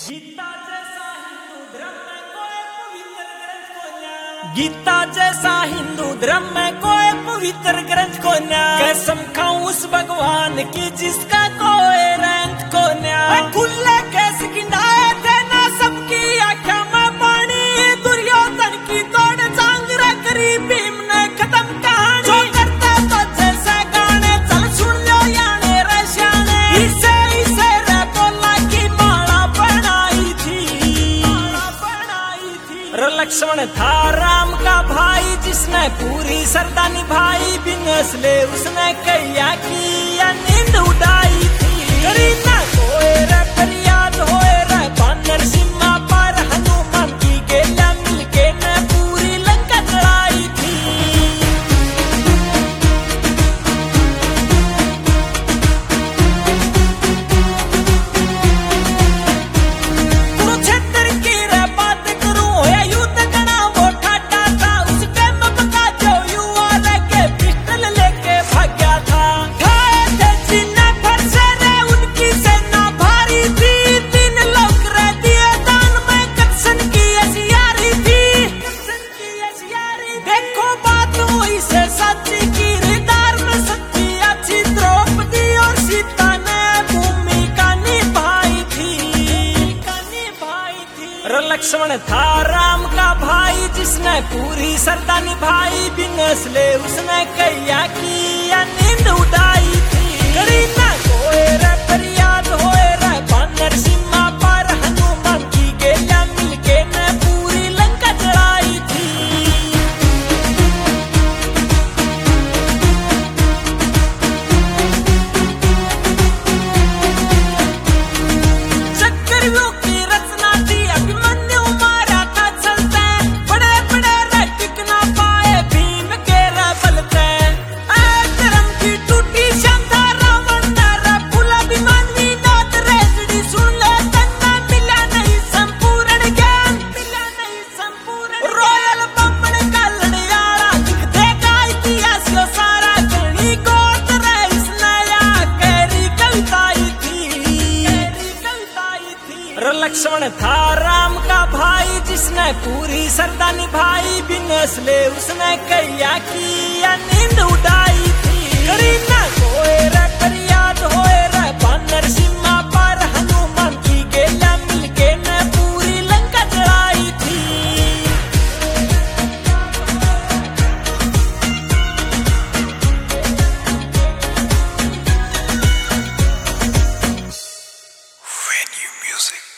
गीता जैसा हिंदू धर्म में कोई पवित्र ग्रंथ को न्याय, कसम खाऊं उस भगवान की जिसका कोई रंग को न्याय। खुले कैस किनारे देना सबकी आंखों में पानी, दुर्योधन की तोड़ जांगरा करी भीम ने खत्म कहानी। जो करता तो जैसे गाने चल सुन लो याने रशाने, इसे इसे रे बोला की माला बनाई थी। लक्ष्मण था राम का भाई जिसने पूरी श्रद्धा निभाई, बिन असले उसने कैया की या नींद उड़ाई थी। करी ना कोई रे फरियाद होए रे बानर सीमा पर, हनुमान की गेला मिलके ने पूरी लंका जलाई थी। कुरुक्षेत्र की रे बात करूं या युद्ध करना वो ठाटा था, उस टाइम बका जो युवा लेके पिस्टल लेके भाग गया था। खाए थे जिन्ना फरसे रे उनकी सेना भारी थी, 3 लोग रे दिए दान में कत्सन की असियारी थी। देखो बात वही से सच्ची की रिदार में सच्ची अच्छी द्रौपदी और सीता ने भूमिका निभाई थी। लक्ष्मण था राम का भाई जिसने पूरी श्रद्धा निभाई, बिन असले उसने कैया की या नींद उड़ाई थी। करी ना कोई रे फरियाद होए रे बानर सीमा पर, हनुमान की गेला मिलके ने पूरी लंका जलाई थी। चक्रव्यूह की रचना थी, अभिमन्यु मारा था चलते, बड़े बड़े रे टिक ना पाए भीम के रे बलते। धर्म की टूटी क्षमता रावण ने रे भूला अभिमानवी नाथ रेसड़ी, सुन ले तन्ना मिला नहीं संपूर्ण ज्ञान, मिला नहीं संपूर्ण। रॉयल बम्बन का लड़ियाला दिख देगा इतिहास को सारा, गणी गोत रे इसने या कैरी कविताई थी। लक्ष्मण था राम का भाई जिसने पूरी श्रद्धा निभाई, बिन असले उसने कैया की या नींद उड़ाई थी। करी ना कोई रे फरियाद होए रे बानर सीमा पर, हनुमान की गेला मिलके ने पूरी लंका जलाई थी। Venue Music.